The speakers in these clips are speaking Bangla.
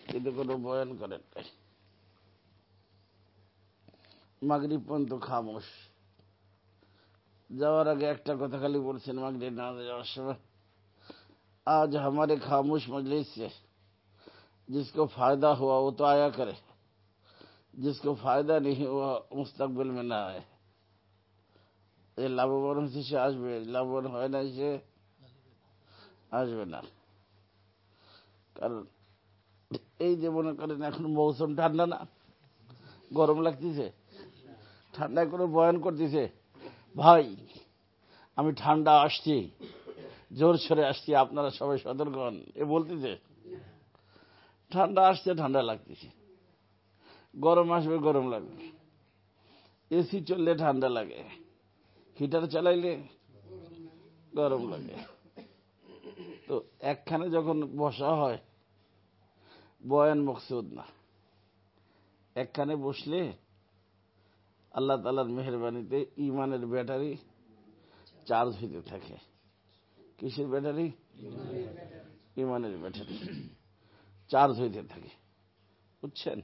কিন্তু কোনো বয়ান করেন নাই। মাগরিব পর্যন্ত খামোশ। যাওয়ার আগে একটা কথা খালি বলছেন মাগরিব নামাজে যাওয়ার সময়, आज हमारे खामोश मजलिस से जिसको फायदा हुआ वो तो आया करे, जिसको फायदा नहीं हुआ मुस्तकबिल में ना आए। ये লাভবান হচ্ছে সে আসবে, লাভবান হয় না সে আসবে না। কারণ এই যে মনে করেন এখন মৌসুম ঠান্ডা না, গরম লাগতেছে, ঠান্ডায় করে বয়ান করতেছে, ভাই আমি ঠান্ডা আসছি, জোর সরে আসছি, আপনারা সবাই সতর্ক হন, এ বলতেছে। ঠান্ডা আসছে, ঠান্ডা লাগতেছে, গরম আসবে, গরম লাগবে। এসি চললে ঠান্ডা লাগে, হিটার চালাইলে গরম লাগে। তো একখানে যখন বসা হয় বয়ান মকসুদ না, একখানে বসলে আল্লাহ তাআলার মেহেরবানিতে ইমানের ব্যাটারি চার্জ হইতে থাকে। কিসের ব্যাটারি? ইমানের ব্যাটারি চার্জ হইতে থাকে, বুঝছেন?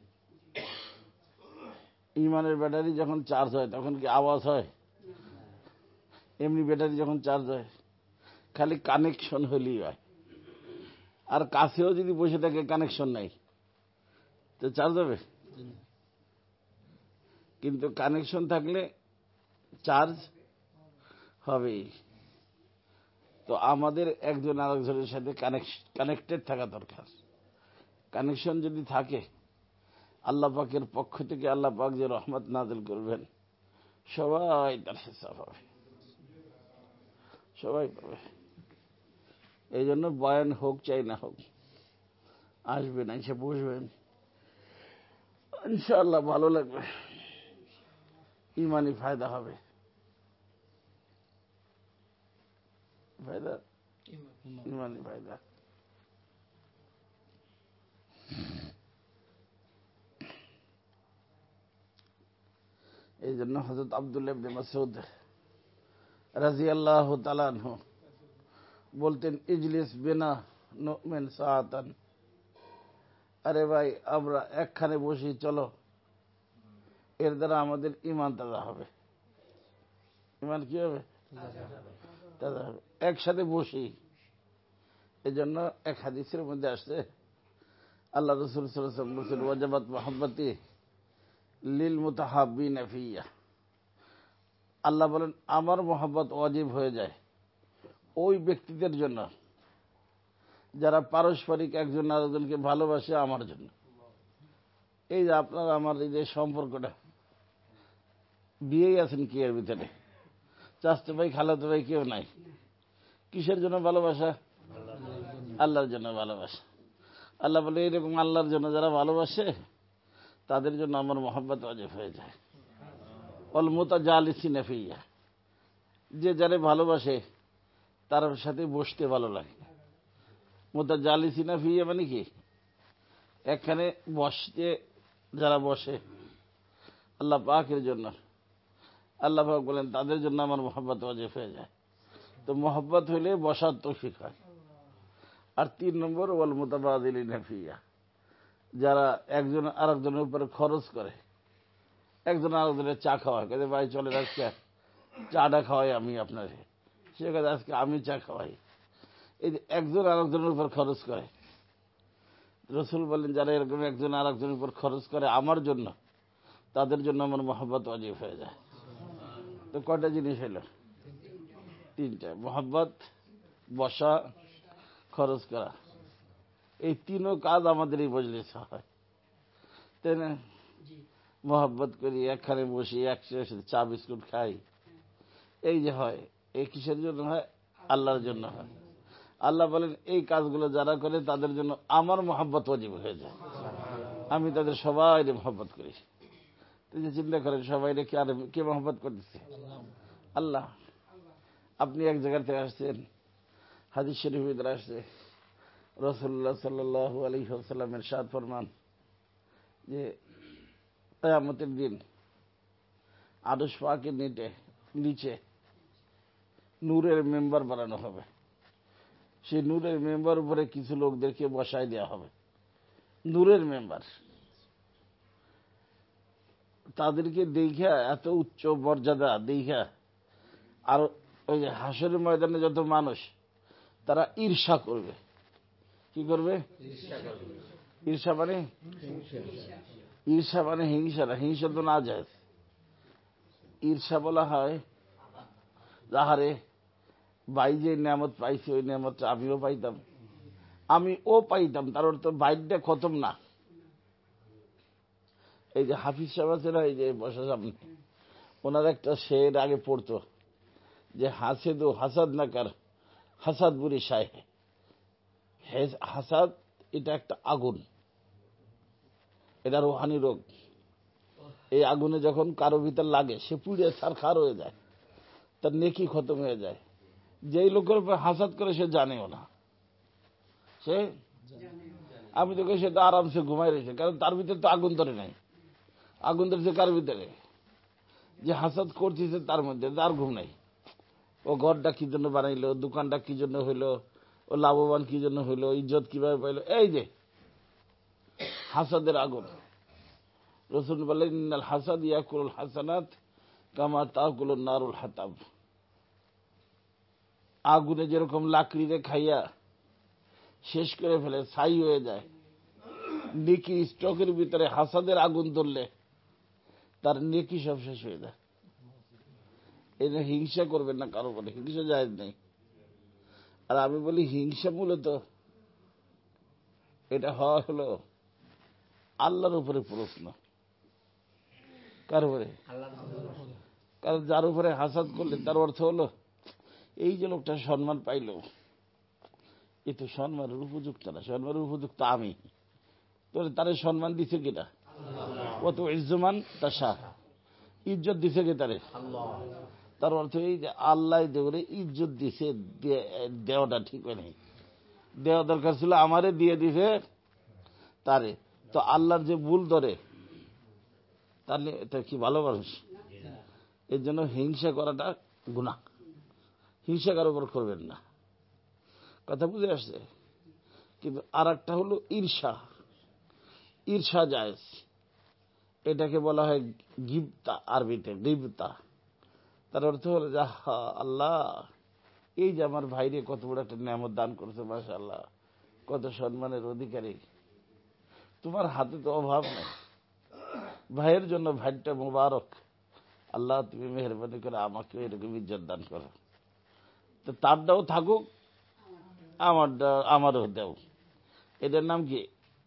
ইমানের ব্যাটারি যখন চার্জ হয় তখন কি আওয়াজ হয়? এমনি ব্যাটারি যখন চার্জ হয় খালি কানেকশন হলেই হয়। আর কাছেও যদি বসে থাকে কানেকশন নাই তো চার্জ হবে? কিন্তু কানেকশন থাকলে চার্জ হবেই। তো আমাদের একজন আরেকজনের সাথে কানেক্টেড থাকা দরকার। কানেকশন যদি থাকে, আল্লাহ পাকের পক্ষ থেকে আল্লাহ পাক যে রহমত নাযিল করবেন, সবাই তার হিসাব হবে, সবাই পাবে। এই জন্য বয়ান হোক চাই না হোক, আসবেন, এসে বসবেন, ইনশাআল্লাহ ভালো লাগবে, ইমানি ফায়দা হবে। ফায়দা, ইমানি ফায়দা। এই জন্য হযরত আব্দুল্লাহ ইবনে মাসউদ রাদিয়াল্লাহু তাআলা আনহু বলতেন, ইজলিস বিনা নুমিন সাআতান, আরে ভাই আমরা একখানে বসি, চলো, এর দ্বারা আমাদের ঈমান তাজা হবে। ঈমান কি হবে? তাজা হবে, একসাথে বসি। এই জন্য এক হাদিসের মধ্যে আসছে, আল্লাহ রাসূল সাল্লাল্লাহু আলাইহি ওয়াসাল্লাম বলেছেন, ওয়াজাবাত মুহাব্বতি লিল মুতাহাব্বিনা ফিয়া। আল্লাহ বলেন আমার মহব্বত ওয়াজিব হয়ে যায় ওই ব্যক্তিদের জন্য যারা পারস্পরিক একজন আরেকজনকে ভালোবাসে আমার জন্য। এই যে আপনারা আমার এই যে সম্পর্কটা, বিয়েই আছেন কি এর ভিতরে, চাচতো ভাই খালাতো ভাই কেউ নাই, কিসের জন্য ভালোবাসা? আল্লাহর জন্য ভালোবাসা। আল্লাহ বলে এইরকম আল্লাহর জন্য যারা ভালোবাসে তাদের জন্য আমার মহব্বত ওয়াজিব হয়ে যায়। ওয়াল মুতাজালিসিনা ফিয়া, যে যারা ভালোবাসে তার সাথে বসতে ভালো লাগে। মুতাজালিসিনা ফিয়া মানে কি? একখানে বসতে যারা বসে আল্লাহ পাকের জন্য, আল্লাহ পাক বলেন তাদের জন্য আমার মহব্বত ওয়াজিব হয়ে যায়। তো মহব্বত হইলে বসার তৌফিক হয়। আর 3 নম্বর, ওয়াল মুতাবাদিলিনা ফিয়া, যারা একজন আরেকজনের উপরে খরচ করে, একজন আরেকজনের চা খাওয়ায়, কাজে ভাই চলে আজকে চাটা খাওয়াই আমি আপনারে, সে কাজে আজকে আমি চা খাওয়াই। এই যে একজন আরেকজনের উপর খরচ করে, রাসূল বলেন যারা এরকম একজন আরেকজনের উপর খরচ করে আমার জন্য, তাদের জন্য আমার মহব্বত ওয়াজিব হয়ে যায়। তো কয়টা জিনিস হলো? 3টা। মহব্বত, বসা, খরচ করা। এই 3ও কাজ আমাদের এই মজলিসে হয়, তাই না? মহব্বত করি, একখানে বসি, একসাথে চা বিস্কুট খাই, এই যে হয়, এই কিসের জন্য হয়? আল্লাহর জন্য হয়। আল্লাহ বলেন এই কাজগুলো যারা করে তাদের জন্য আমার মহব্বত ওয়াজিব হয়ে যায়, আমি তাদের সবাই মহব্বত করি। চিন্তা করেন সবাই কে মহব্বত করতেছে? আল্লাহ। আপনি এক জায়গা থেকে আসছেন, হাদিস শরীফের ভিতরে আসছে রাসূলুল্লাহ সাল্লাল্লাহু আলাইহি ওয়াসাল্লামের ইরশাদ ফরমান যে কিয়ামতের দিন আরশ পাকের নিচে নূরের মেম্বার বানানো হবে। সেই নূরের মেম্বার উপরে কিছু লোকদেরকে বসায় দেওয়া হবে। নূরের মেম্বার, তাদেরকে দেখা এত উচ্চ মর্যাদা দেখা, আর ওই যে হাসরের ময়দানে যত মানুষ তারা ঈর্ষা করবে। কি করবে? ঈর্ষা মানে হিংসা না, হিংসা তো না যায়। ঈর্ষা বলা হয় যাহারে ভাই যে নিয়ামত পাইছে ওই নিয়ামতটা আমিও পাইতাম, তার অর্থ বাইরটা খতম না। এই যে হাফিজ সাহেব আছে না, এই যে বসা সামনে, ওনার একটা শের আগে পড়তো যে হাসেদু হাসাদ না কার, হাসাদ বুরি শায়। হাসাদ এটা একটা আগুন, এটা রুহানি রোগ। এই আগুনে যখন কারো ভিতর লাগে সে পুড়ে ছারখার হয়ে যায়, তার নেকি খতম হয়ে যায়। যেই লোকের উপর হাসাদ করে সে জানেও না, সে আমি তো সে তো আরামসে ঘুমাই রয়েছে, কারণ তার ভিতরে তো আগুন ধরে নাই। আগুন ধরেছে কার ভিতরে? যে হাসাদ করতেছে তার মধ্যে, তার ঘুম নাই। ও ঘরটা কি জন্য বানাইলো, দোকানটা কি জন্য হইলো, ও লাভবান কি জন্য হইলো, ইজ্জত কিভাবে পাইলো, এই যে হাসাদের আগুন। রাসূল বলেন ইন্নাল হাসাদ ইয়াকুলুল হাসানাত কামা তাকুলুন নারুল হাতাব। আগুনে যেরকম লাকড়িতে খাইয়া শেষ করে ফেলে, ছাই হয়ে যায়, নেকি স্টকের ভিতরে হাসাদের আগুন ধরলে তার নেকি সব শেষ হয়ে যায়। এই যে হিংসা করবেন না কারো বলে, হিংসা জায়েজ নেই। আর আমি বলি হিংসা মূলত এটা হওয়া হলো আল্লাহর উপরে প্রশ্ন। কার উপরে? কারণ যার উপরে হাসাদ করলে তার অর্থ হলো এই যে লোকটা সম্মান পাইল, এ তো সম্মানের উপযুক্ত না, সম্মানের উপযুক্ত আমি। তারে সম্মান দিছে কিনা? কত ইজ্জমান তাশা, ইজ্জত দিছে কে তারে? তার অর্থ এই যে আল্লাহ দেওয়ারে ইজ্জত দিছে, দেওয়াটা ঠিক হয় নাই। দেওয়া দরকার ছিল আমারে, দিয়ে দিছে তারে। তো আল্লাহর যে ভুল ধরে তাহলে এটা কি ভালো মানুষ? এর জন্য হিংসা করাটা গুনাহ। হিংসা কারোর উপর করবেন না, কথা বুঝে আসছে? কিন্তু আর একটা হলো ঈর্ষা। ঈর্ষা জায়েজ, এটাকে বলা হয় গিবতা, আরবিতে গিবতা। তার অর্থ হলো যে আল্লাহ এই যে আমার ভাইরে কত বড় একটা নিয়ামত দান করেছে, মাশাআল্লাহ, কত সম্মানের অধিকারী, তোমার হাতে তো অভাব নেই, ভাইয়ের জন্য ভাইটা মুবারক, আল্লাহ তুমি মেহরবানি করে আমাকে এরকম ইজ্জত দান করো। তো তারটাও থাকুক, আমারও দেও। এটার নাম কি?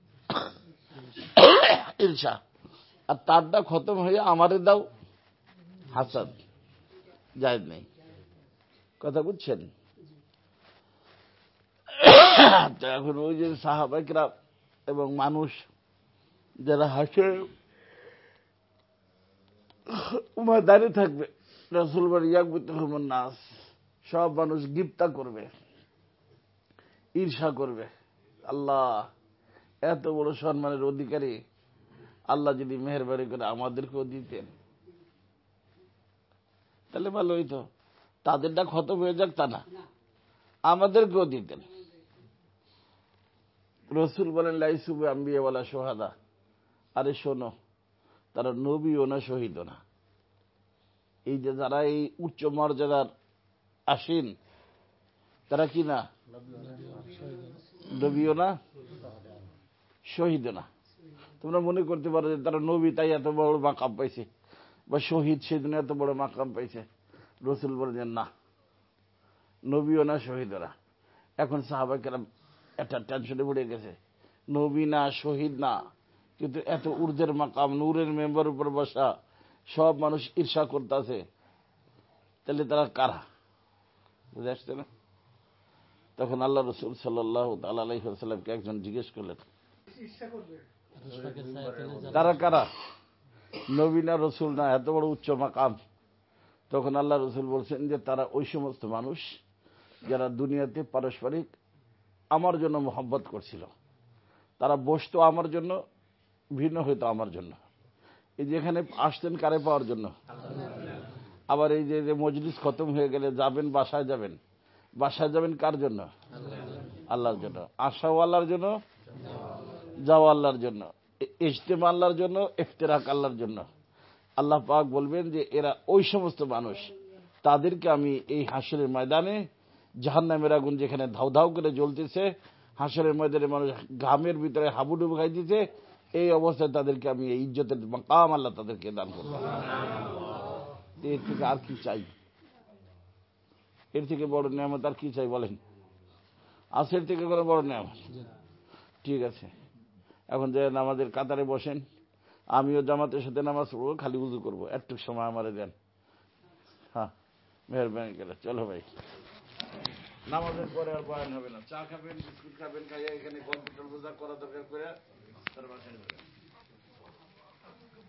ঈর্ষা। আর তারটা খতম হয়ে আমারে দাও, হাসাদ, জায়েজ নেই। কথা বুঝছেন? তো এখন ওই যে সাহাবায়ে এবং মানুষ যারা হাসে ময়দানে থাকবে, রাসূল বলেন ইয়াগবিতুহুমুন নাস, সব মানুষ গিবতা করবে, ঈর্ষা করবে। আল্লাহ এত বড় সম্মানের অধিকারী, আল্লাহ যদি মেহেরবানি করে আমাদেরকেও দিতেন তাহলে ভালো হইতো। তাদেরটা খতম হয়ে যাক তা না, আমাদেরকেও দিতেন। রাসূল বলেন লাইসু বিআম্বিয়া ওয়ালা শুহাদা, আরে শোনো, তারা নবীও না, শহীদও না। এই যে যারা এই উচ্চ মর্যাদার আসীন, তারা কি না? নবীও না, শহীদও না। তোমরা মনে করতে পারো যে তারা নবী তাই এত বড় মাকাম পাইছে, বা শহীদ সেদিন এত বড় মাকাম পাইছে। রাসূল বলেন না, নবীও না, শহীদও না। এখন সাহাবায়ে কেরাম একটা টেনশনে পড়ে গেছে, নবী না, শহীদ না, কিন্তু এত ঊর্ধ্বের মাকাম, নূরের মেম্বার উপর বসা, সব মানুষ ঈর্ষা করতেছে, তাহলে তারা কারা? বুঝে আসছে না? তখন আল্লাহ রাসূল সাল্লাল্লাহু তাআলা আলাইহি ওয়াসাল্লামকে একজন জিজ্ঞেস করলেন, তারা কারা? নবী না, রাসূল না, এত বড় উচ্চ মাকাম? তখন আল্লাহ রাসূল বলছেন যে তারা ওই সমস্ত মানুষ যারা দুনিয়াতে পারস্পরিক আমার জন্য মহব্বত করছিল। তারা বসতো আমার জন্য, ভিন্ন হইতো আমার জন্য। এই যে এখানে আসতেন কারে পাওয়ার জন্য? আবার এই যে মজলিস খতম হয়ে গেলে যাবেন, বাসায় যাবেন, বাসায় যাবেন কার জন্য? আল্লাহর জন্য। আশাও আল্লাহর জন্য, যাওয়া আল্লাহর জন্য, ইজতেমা আল্লাহর জন্য, ইফতিরাক আল্লাহর জন্য। আল্লাহ পাক বলবেন যে এরা ওই সমস্ত মানুষ, তাদেরকে আমি এই হাসরের ময়দানে, জাহান্নামের আগুন যেখানে ধাউ ধাউ করে জ্বলতেছে, হাসরের ময়দানে মানুষ ঘামের ভিতরে হাবুডুবু খাইতেছে, এই অবস্থায় তাদেরকে আমি এই ইজ্জতের মাকাম আল্লাহ তাদেরকে দান করব। এর থেকে আর কি চাই? এর থেকে বড় নিয়ামত আর কি চাই বলেন? আসের থেকে কোনো বড় নিয়ামত? ঠিক আছে, এখন যে নামাজের কাতারে বসেন, আমিও জামাতের সাথে নামাজ পড়বো, খালি উজু করবো, একটু সময় আমারে দেন। হ্যাঁ, মেহরবানি করে। চলো ভাই, নামাজের পরে আর বয়ান হবে না। চা খাবেন, বিস্কুট খাবেন, খাইয়া এখানে কম্পিউটার বোঝা করা দরকার করে তার বাসায় যাবেন।